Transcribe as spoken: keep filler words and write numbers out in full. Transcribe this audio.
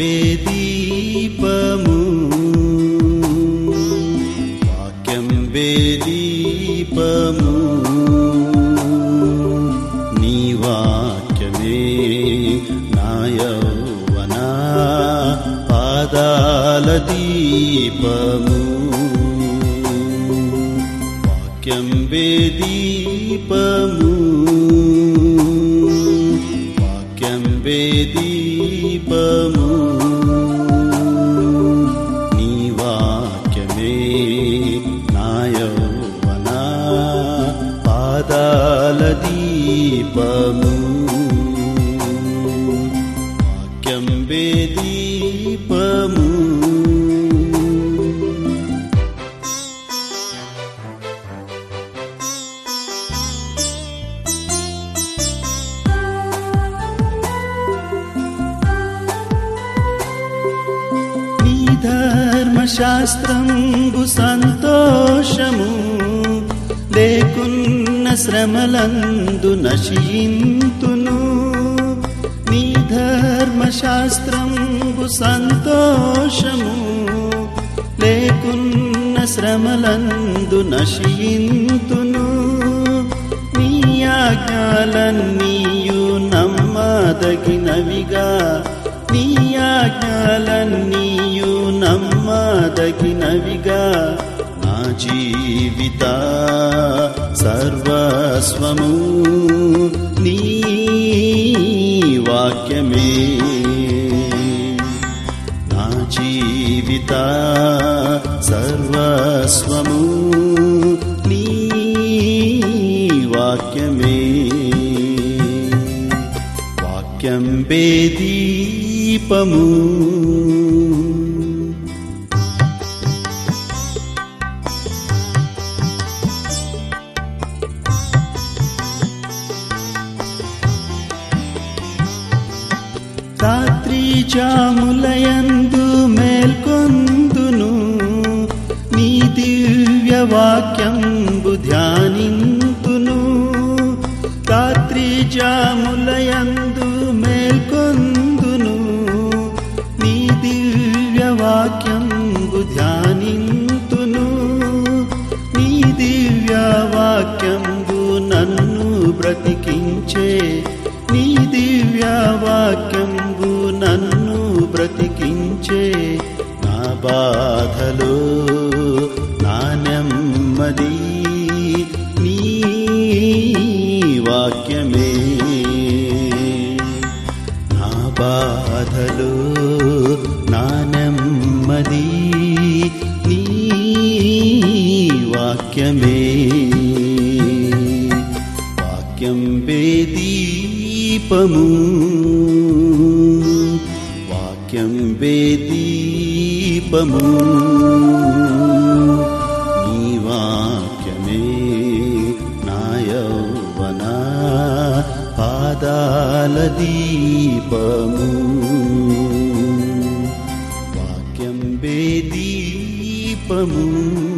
వే దీపము వాక్యం వే దీపము నీ వాక్యమే నా యౌవన పాదాల దీపము వాక్యం వే దీపము వాక్యం వే దీపము నీ వాక్యమే నా యౌవన పాదాల దీపము వాక్యం వే దీపము ధర్మశాస్త్రంబు సంతోషము లేకున్న శ్రమలందు నశింతును నీ ధర్మశాస్త్రంబు సంతోషము లేకున్న శ్రమలందు నశింతును నీ ఆజ్ఞలన్నీయు నమ్మదగినవిగా నీ ఆజ్ఞలన్నీయు నమ్మదగినవిగా నా జీవిత సర్వస్వము నీ వాక్యమే నా జీవిత సర్వస్వము నీ వాక్యమే వాక్యం వే దీపము రాత్రి జాములయందు మేల్కొందును నీ దివ్య వాక్యంబు ధ్యానింతును రాత్రి జాములయందు మేల్కొందును నీ దివ్య వాక్యంబు ధ్యానింతును నీ దివ్య వాక్యంబు నన్ను బ్రతికించే నీ దివ్య వాక్యంబు నన్ను బ్రతికించే నా బాధలో నా నెమ్మది నీ వాక్యమే నా బాధలో నా నెమ్మది నీ వాక్యమే వాక్యం వే దీపము వాక్యం వే దీపము నీ వాక్యమే నా యౌవన పాదాల దీపము వాక్యం వే దీపము